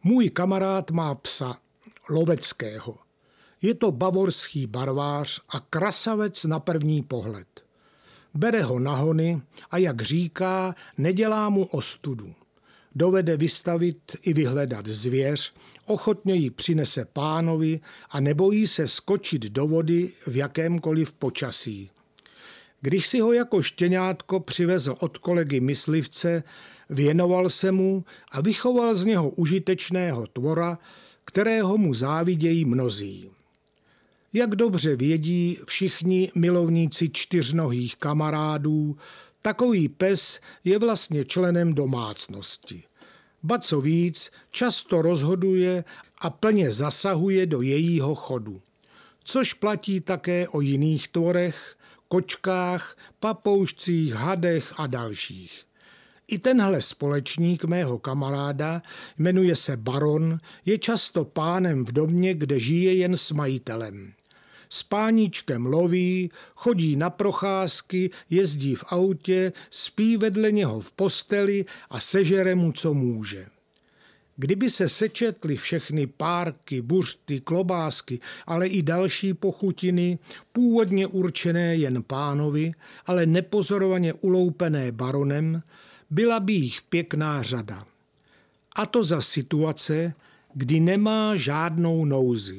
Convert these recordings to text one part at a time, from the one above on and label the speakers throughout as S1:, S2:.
S1: Můj kamarád má psa loveckého. Je to bavorský barvář a krasavec na první pohled. Bere ho na hony a jak říká, nedělá mu ostudu. Dovede vystavit i vyhledat zvěř, ochotně ji přinese pánovi a nebojí se skočit do vody v jakémkoliv počasí. Když si ho jako štěňátko přivezl od kolegy myslivce, věnoval se mu a vychoval z něho užitečného tvora, kterého mu závidějí mnozí. Jak dobře vědí všichni milovníci čtyřnohých kamarádů, takový pes je vlastně členem domácnosti. Ba co víc, často rozhoduje a plně zasahuje do jejího chodu. Což platí také o jiných tvorech, kočkách, papoušcích, hadech a dalších. I tenhle společník mého kamaráda, jmenuje se Baron, je často pánem v domě, kde žije jen s majitelem. S páníčkem loví, chodí na procházky, jezdí v autě, spí vedle něho v posteli a sežere mu, co může. Kdyby se sečetly všechny párky, buřty, klobásky, ale i další pochutiny, původně určené jen pánovi, ale nepozorovaně uloupené baronem, byla by jich pěkná řada. A to za situace, kdy nemá žádnou nouzi.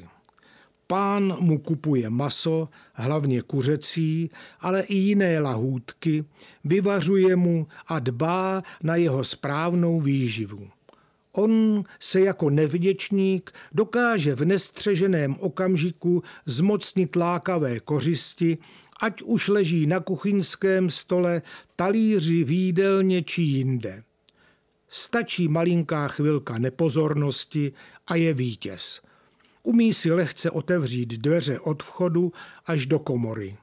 S1: Pán mu kupuje maso, hlavně kuřecí, ale i jiné lahůdky, vyvařuje mu a dbá na jeho správnou výživu. On se jako nevděčník dokáže v nestřeženém okamžiku zmocnit lákavé kořisti, ať už leží na kuchyňském stole, talíři, v jídelně či jinde. Stačí malinká chvilka nepozornosti a je vítěz. Umí si lehce otevřít dveře od vchodu až do komory.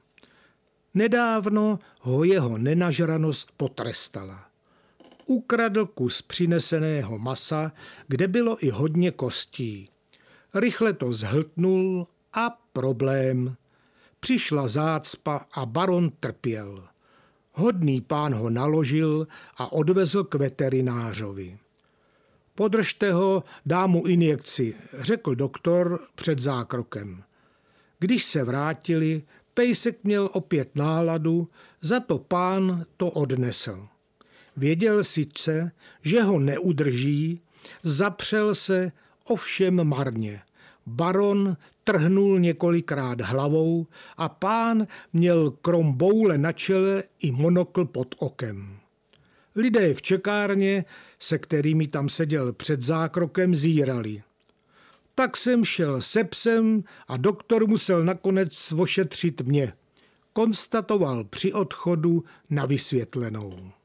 S1: Nedávno ho jeho nenažranost potrestala. Ukradl kus přineseného masa, kde bylo i hodně kostí. Rychle to zhltnul a problém. Přišla zácpa a baron trpěl. Hodný pán ho naložil a odvezl k veterinářovi. Podržte ho, dám mu injekci, řekl doktor před zákrokem. Když se vrátili, pejsek měl opět náladu, za to pán to odnesl. Věděl sice, že ho neudrží, zapřel se, ovšem marně. Baron trhnul několikrát hlavou a pán měl krom boule na čele i monokl pod okem. Lidé v čekárně, se kterými tam seděl před zákrokem, zírali. Tak jsem šel se psem a doktor musel nakonec ošetřit mě, konstatoval při odchodu na vysvětlenou.